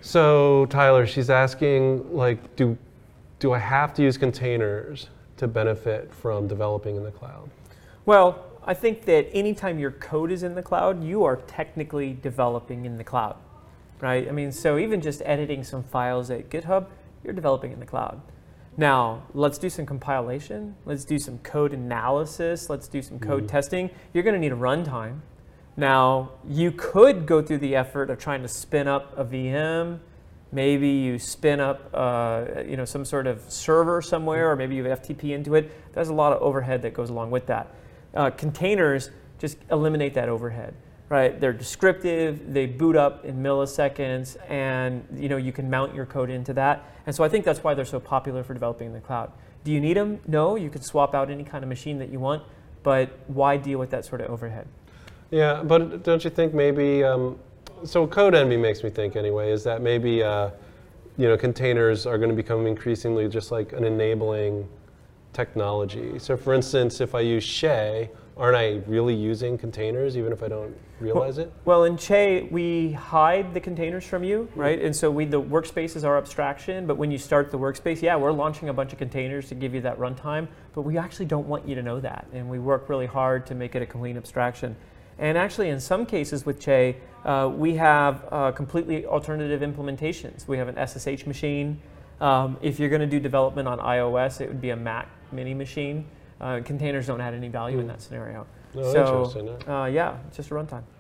So Tyler, she's asking, like, do I have to use containers to benefit from developing in the cloud? Well, I think that anytime your code is in the cloud, you are technically developing in the cloud, right? I mean, so even just editing some files at GitHub, you're developing in the cloud. Now, let's do some compilation. Let's do some code analysis. Let's do some code testing. You're going to need a runtime. Now, you could go through the effort of trying to spin up a VM. Maybe you spin up some sort of server somewhere, or maybe you have FTP into it. There's a lot of overhead that goes along with that. Containers just eliminate that overhead, right? They're descriptive, they boot up in milliseconds, and you can mount your code into that. And so I think that's why they're so popular for developing in the cloud. Do you need them? No, you could swap out any kind of machine that you want, but why deal with that sort of overhead? Yeah, but don't you think maybe, so code envy makes me think anyway, is that maybe containers are going to become increasingly just like an enabling technology. So for instance, if I use Che, aren't I really using containers even if I don't realize it? Well, in Che, we hide the containers from you, right? And so the workspace is our abstraction, but when you start the workspace, yeah, we're launching a bunch of containers to give you that runtime, but we actually don't want you to know that. And we work really hard to make it a complete abstraction. And actually, in some cases with Che, we have completely alternative implementations. We have an SSH machine. If you're going to do development on iOS, it would be a Mac mini machine. Containers don't add any value in that scenario. Oh, interesting. Yeah, just a runtime.